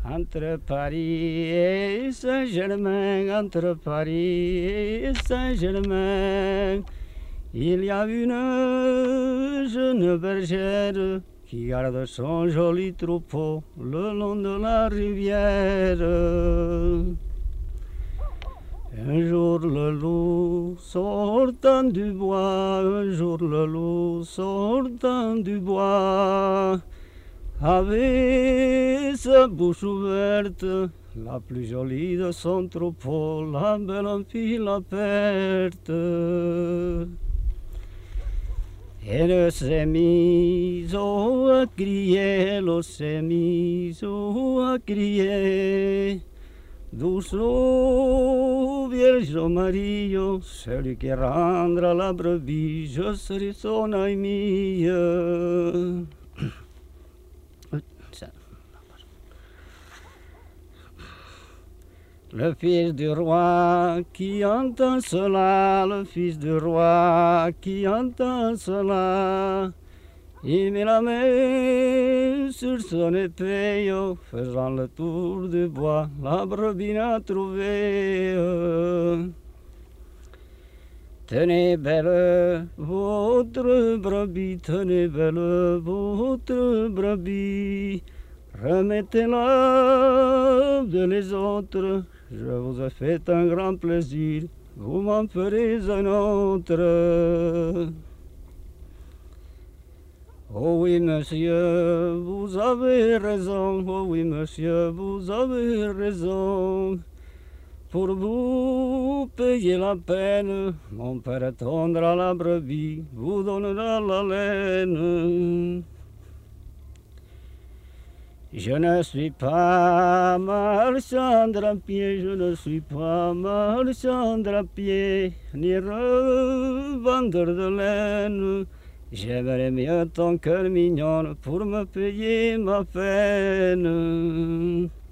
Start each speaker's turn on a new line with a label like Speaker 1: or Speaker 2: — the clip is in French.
Speaker 1: Entre Paris et Saint-Germain, entre Paris et Saint-Germain, il y a une jeune bergère qui garde son joli troupeau le long de la rivière. Un jour le loup sortant du bois, un jour le loup sortant du bois, avait sa bouche ouverte, la plus jolie de son troupeau, la belle en fit la perte. Elle s'est mise à crier, elle s'est mise à crier. Douce Vierge Marie, celui qui rendra la brebis, je serai son ami. Le fils du roi qui entend cela, le fils du roi qui entend cela, il met la main sur son épée, faisant le tour du bois, la brebis n'a trouvé. Tenez belle votre brebis, tenez belle votre brebis, remettez-la de les autres, je vous ai fait un grand plaisir, vous m'en ferez un autre. Oh oui, monsieur, vous avez raison, oh oui, monsieur, vous avez raison. Pour vous payer la peine, mon père tondra la brebis, vous donnera la laine. Je ne suis pas marchand à pied, je ne suis pas marchand à pied, ni revendeur de laine. J'aimerais mieux ton cœur mignon pour me payer ma peine.